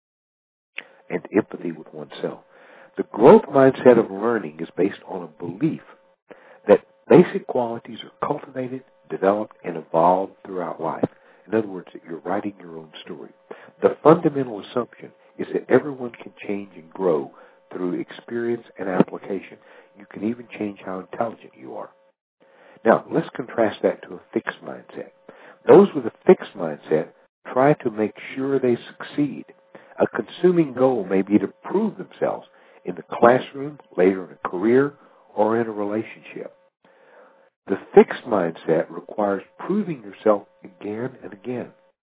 and empathy with oneself. The growth mindset of learning is based on a belief that basic qualities are cultivated, developed, and evolved throughout life. In other words, that you're writing your own story. The fundamental assumption is that everyone can change and grow through experience and application. You can even change how intelligent you are. Now, let's contrast that to a fixed mindset. Those with a fixed mindset try to make sure they succeed. A consuming goal may be to prove themselves in the classroom, later in a career, or in a relationship. The fixed mindset requires proving yourself again and again.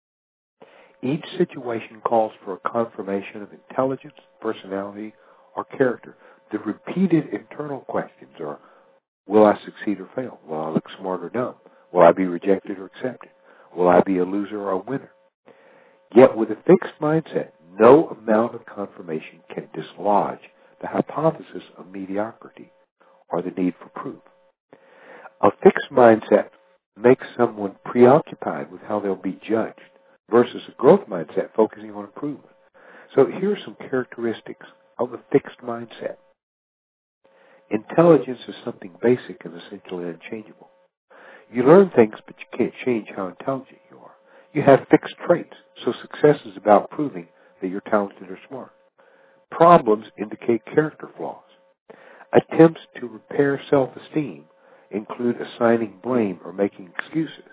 Each situation calls for a confirmation of intelligence, personality, or character. The repeated internal questions are, will I succeed or fail? Will I look smart or dumb? Will I be rejected or accepted? Will I be a loser or a winner? Yet with a fixed mindset, no amount of confirmation can dislodge the hypothesis of mediocrity or the need for proof. A fixed mindset makes someone preoccupied with how they'll be judged versus a growth mindset focusing on improvement. So here are some characteristics of a fixed mindset. Intelligence is something basic and essentially unchangeable. You learn things, but you can't change how intelligent you are. You have fixed traits, so success is about proving that you're talented or smart. Problems indicate character flaws. Attempts to repair self-esteem include assigning blame or making excuses.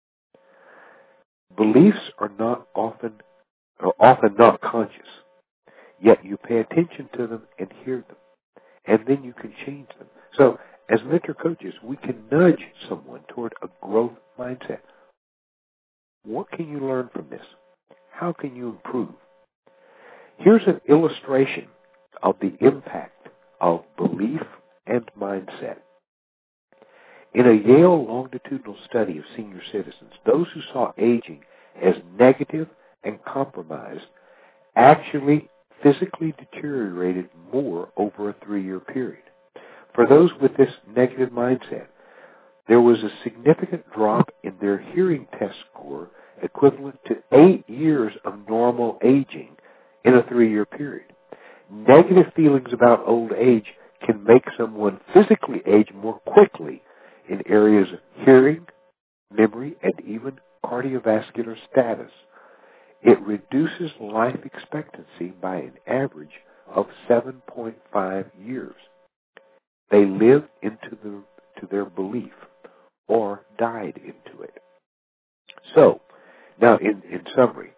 Beliefs are not often, are often not conscious, yet you pay attention to them and hear them, and then you can change them. So, as mentor coaches, we can nudge someone toward a growth mindset. What can you learn from this? How can you improve? Here's an illustration of the impact of belief and mindset. In a Yale longitudinal study of senior citizens, those who saw aging as negative and compromised actually physically deteriorated more over a three-year period. For those with this negative mindset, there was a significant drop in their hearing test score equivalent to eight years of normal aging in a three-year period. Negative feelings about old age can make someone physically age more quickly in areas of hearing, memory, and even cardiovascular status. It reduces life expectancy by an average of seven point five years. They live into the, to their belief or died into it. So, now in, in summary,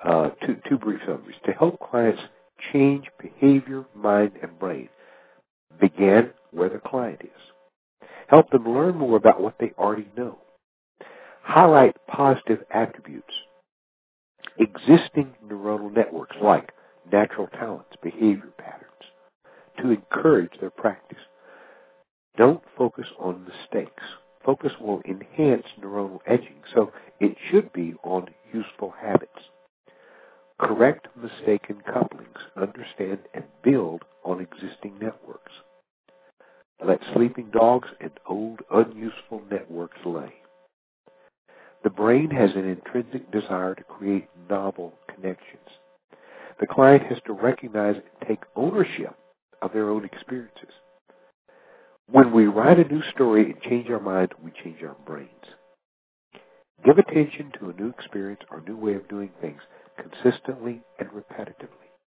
uh, two, two brief summaries. To help clients change behavior, mind, and brain, begin where the client is. Help them learn more about what they already know. Highlight positive attributes, existing neuronal networks like natural talents, behavior patterns, to encourage their practice. Don't focus on mistakes. Focus will enhance neuronal edging, so it should be on useful habits. Correct mistaken couplings. Understand and build on existing networks. Let sleeping dogs and old unuseful networks lay. The brain has an intrinsic desire to create novel connections. The client has to recognize and take ownership of their own experiences. When we write a new story and change our mind, we change our brains. Give attention to a new experience or new way of doing things consistently and repetitively.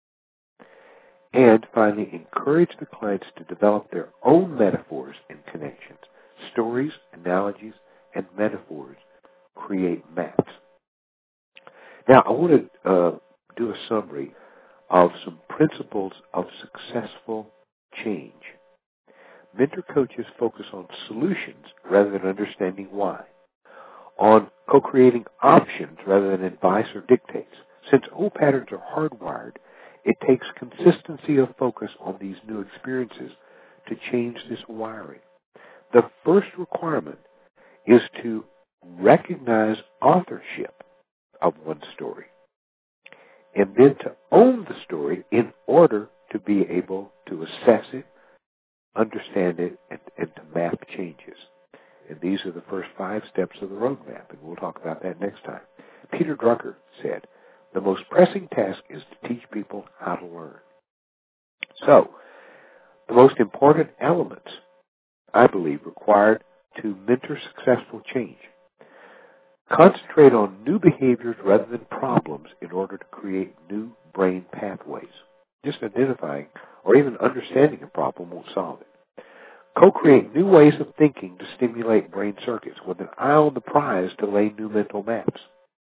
And finally, encourage the clients to develop their own metaphors and connections. Stories, analogies, and metaphors create maps. Now, I want to uh, do a summary of some principles of successful change. Mentor coaches focus on solutions rather than understanding why, on co-creating options rather than advice or dictates. Since old patterns are hardwired, it takes consistency of focus on these new experiences to change this wiring. The first requirement is to recognize authorship of one's story, and then to own the story in order to be able to assess it, understand it, and, and to map changes. And these are the first five steps of the roadmap, and we'll talk about that next time. Peter Drucker said, the most pressing task is to teach people how to learn. So, the most important elements, I believe, required to mentor successful change. Concentrate on new behaviors rather than problems in order to create new brain pathways. Just identifying or even understanding a problem won't solve it. Co-create new ways of thinking to stimulate brain circuits with an eye on the prize to lay new mental maps.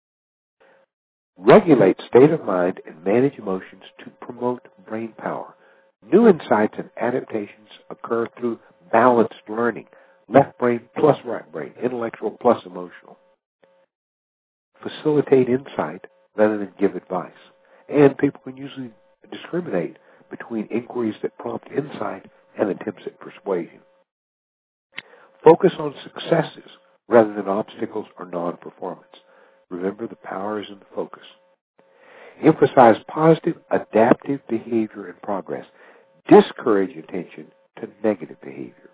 Regulate state of mind and manage emotions to promote brain power. New insights and adaptations occur through balanced learning. Left brain plus right brain, intellectual plus emotional. Facilitate insight rather than give advice. And people can usually discriminate between inquiries that prompt insight and attempts at persuasion. Focus on successes rather than obstacles or non-performance. Remember, the power is in the focus. Emphasize positive, adaptive behavior and progress. Discourage attention to negative behavior.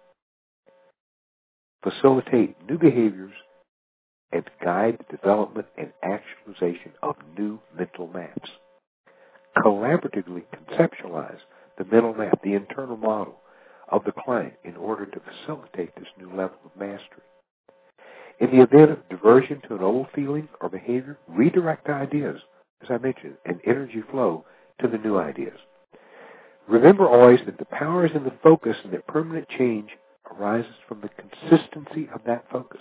Facilitate new behaviors and guide the development and actualization of new mental maps. Collaboratively conceptualize the mental map, the internal model of the client in order to facilitate this new level of mastery. In the event of diversion to an old feeling or behavior, redirect ideas, as I mentioned, and energy flow to the new ideas. Remember always that the power is in the focus and that permanent change arises from the consistency of that focus.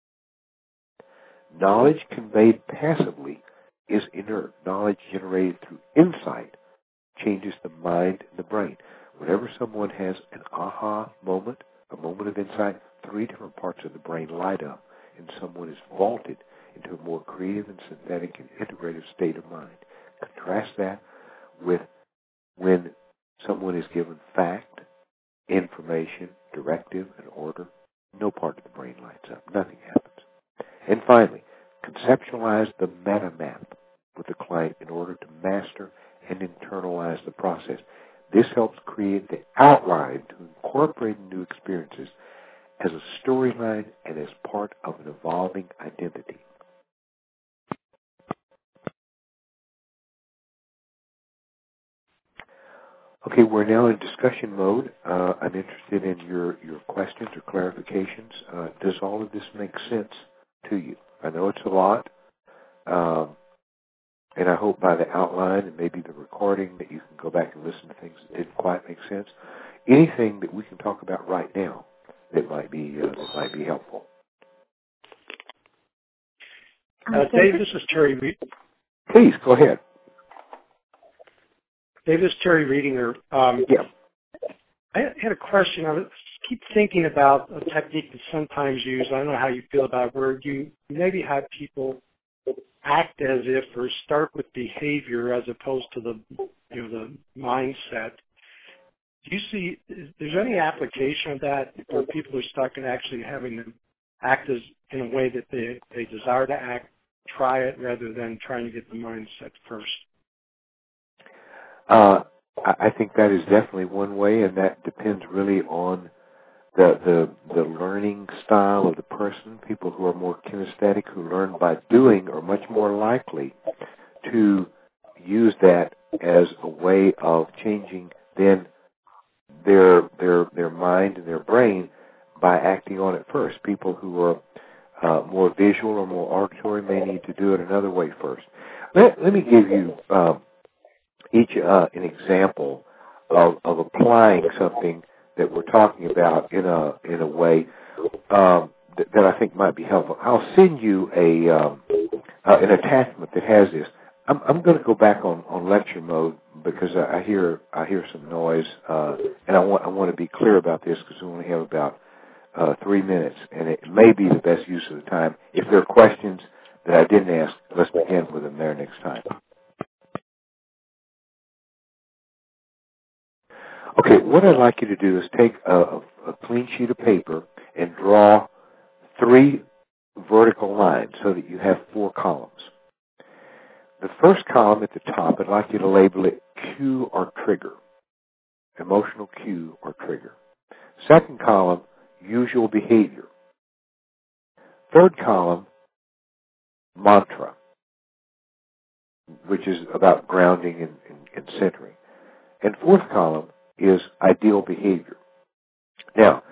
Knowledge conveyed passively is inert. Knowledge generated through insight changes the mind and the brain. Whenever someone has an aha moment, a moment of insight, three different parts of the brain light up, and someone is vaulted into a more creative and synthetic and integrative state of mind. Contrast that with when someone is given fact, information, directive, and order. No part of the brain lights up. Nothing happens. And finally, conceptualize the meta map with the client in order to master and internalize the process. This helps create the outline to incorporate new experiences as a storyline and as part of an evolving identity. Okay, we're now in discussion mode. Uh, I'm interested in your, your questions or clarifications. Uh, does all of this make sense to you? I know it's a lot, um, and I hope by the outline and maybe the recording that you can go back and listen to things that didn't quite make sense. Anything that we can talk about right now that might be uh, that might be helpful. Uh, Dave, this is Terry. Please, go ahead. Dave, this is Terry Reedinger. Um, yeah. I had a question. I was, keep thinking about a technique that's sometimes used. I don't know how you feel about it, where you maybe have people act as if or start with behavior as opposed to the you know the mindset. Do you see, is there any application of that where people are stuck in actually having them act as in a way that they, they desire to act, try it, rather than trying to get the mindset first? Uh, I think that is definitely one way, and that depends really on the, the the learning style of the person. People who are more kinesthetic, who learn by doing, are much more likely to use that as a way of changing then their their their mind and their brain by acting on it first. People who are uh, more visual or more auditory may need to do it another way first. Let, let me give you uh, each uh, an example of, of applying something that we're talking about in a in a way um, that, that I think might be helpful. I'll send you a um, uh, an attachment that has this. I'm, I'm going to go back on, on lecture mode because I, I hear I hear some noise, uh, and I want I want to be clear about this because we only have about uh, three minutes, and it may be the best use of the time. If there are questions that I didn't ask, let's begin with them there next time. Okay, what I'd like you to do is take a, a clean sheet of paper and draw three vertical lines so that you have four columns. The first column at the top, I'd like you to label it cue or trigger, emotional cue or trigger. Second column, usual behavior. Third column, mantra, which is about grounding and, and, and centering. And fourth column is ideal behavior. Now,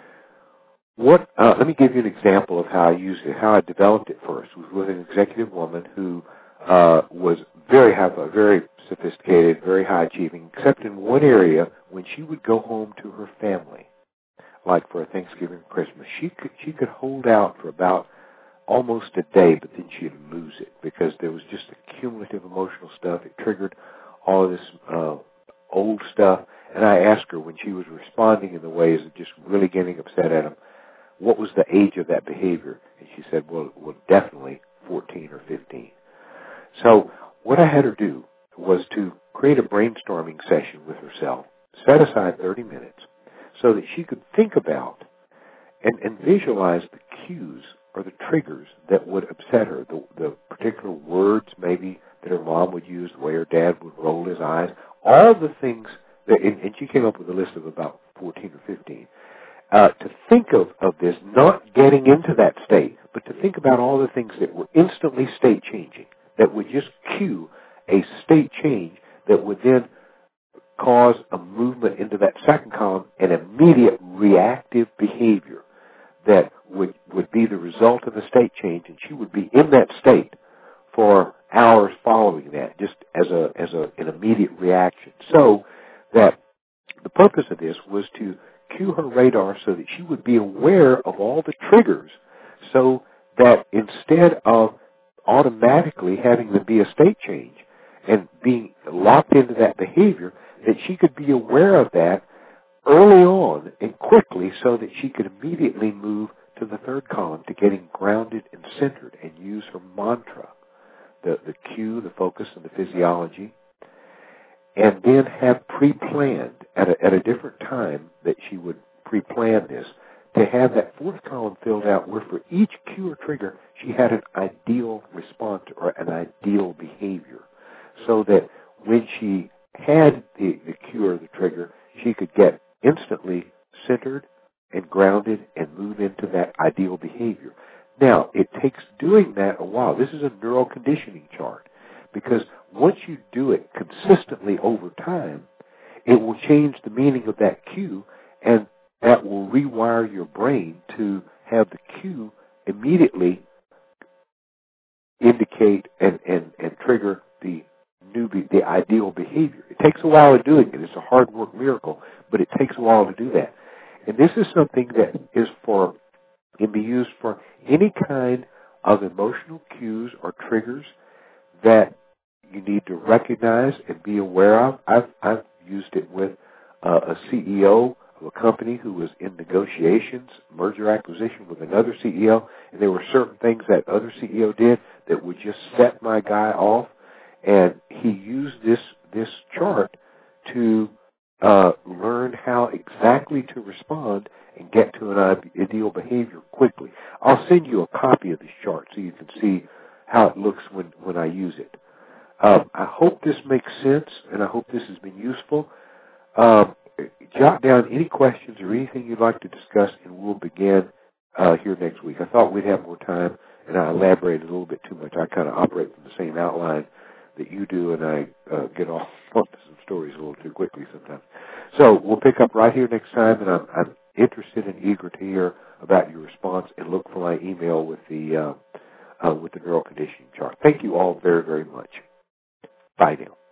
what? Uh, let me give you an example of how I used it, how I developed it first. It was with an executive woman who uh, was very high, very sophisticated, very high achieving, except in one area. When she would go home to her family, like for a Thanksgiving or Christmas, she could she could hold out for about almost a day, but then she'd lose it because there was just a cumulative emotional stuff. It triggered all of this uh, old stuff. And I asked her when she was responding in the ways of just really getting upset at him, what was the age of that behavior? And she said, well, well, definitely fourteen or fifteen. So what I had her do was to create a brainstorming session with herself, set aside thirty minutes, so that she could think about and, and visualize the cues or the triggers that would upset her, the, the particular words maybe that her mom would use, the way her dad would roll his eyes, all the things that, and, and she came up with a list of about fourteen or fifteen. Uh, to think of, of this, not getting into that state, but to think about all the things that were instantly state changing, that would just cue a state change that would then cause a movement into that second column, an immediate reactive behavior that would, would be the result of the state change, and she would be in that state for hours following that, just as a as a, an immediate reaction. So that the purpose of this was to cue her radar so that she would be aware of all the triggers so that instead of automatically having them be a state change and being locked into that behavior, that she could be aware of that early on and quickly so that she could immediately move to the third column, to getting grounded and centered and use her mantra, the, the cue, the focus, and the physiology, and then have pre-planned at a, at a different time that she would pre-plan this, to have that fourth column filled out where for each cue or trigger she had an ideal response or an ideal behavior, so that when she had the, the cue or the trigger, she could get instantly centered and grounded and move into that ideal behavior. Now, it takes doing that a while. This is a neural conditioning chart, because once you do it consistently over time, it will change the meaning of that cue, and that will rewire your brain to have the cue immediately indicate and, and, and trigger the new be, the ideal behavior. It takes a while of doing it. It's a hard work miracle, but it takes a while to do that. And this is something that is for can be used for any kind of emotional cues or triggers that you need to recognize and be aware of. I've, I've used it with uh, a C E O of a company who was in negotiations, merger acquisition with another C E O, and there were certain things that other C E O did that would just set my guy off, and he used this this chart to uh, learn how exactly to respond and get to an ideal behavior quickly. I'll send you a copy of this chart so you can see how it looks when, when I use it. Um, I hope this makes sense, and I hope this has been useful. Um, jot down any questions or anything you'd like to discuss, and we'll begin uh, here next week. I thought we'd have more time, and I elaborated a little bit too much. I kind of operate from the same outline that you do, and I uh, get off onto some stories a little too quickly sometimes. So we'll pick up right here next time, and I'm, I'm interested and eager to hear about your response, and look for my email with the uh, uh, with the neural conditioning chart. Thank you all very, very much. Bye now.